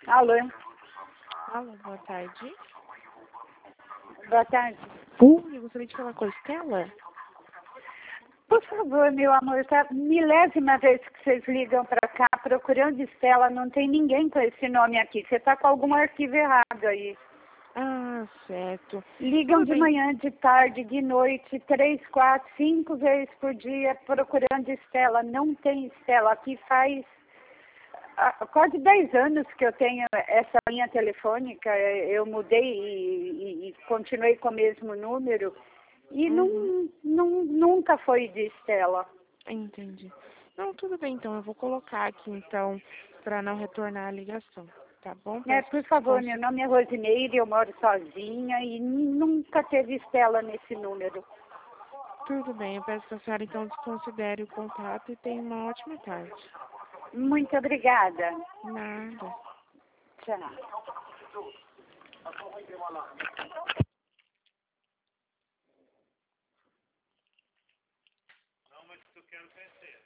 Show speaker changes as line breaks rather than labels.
Alô?
Alô, boa tarde.
Boa tarde.
Eu gostaria de falar com a Estela.
Por favor, meu amor, tá milésima vez que vocês ligam para cá procurando Estela, não tem ninguém com esse nome aqui. Você está com algum arquivo errado aí.
Ah, certo.
Ligam
Tudo
de
bem.
manhã, de tarde, de noite, 3, 4, 5 vezes por dia procurando Estela. Não tem Estela. Aqui faz quase 10 anos que eu tenho essa linha telefônica. Eu mudei e continuei com o mesmo número. E nunca foi de Estela.
Entendi. Não, tudo bem, então. Eu vou colocar aqui, então, para não retornar a ligação. Tá bom?
Por favor, meu nome é Rosineire, eu moro sozinha e nunca teve Estela nesse número.
Tudo bem. Eu peço que a senhora, então, desconsidere o contato e tenha uma ótima tarde.
Muito obrigada.
Nada.
Tchau.
Não, mas tu quer vencer.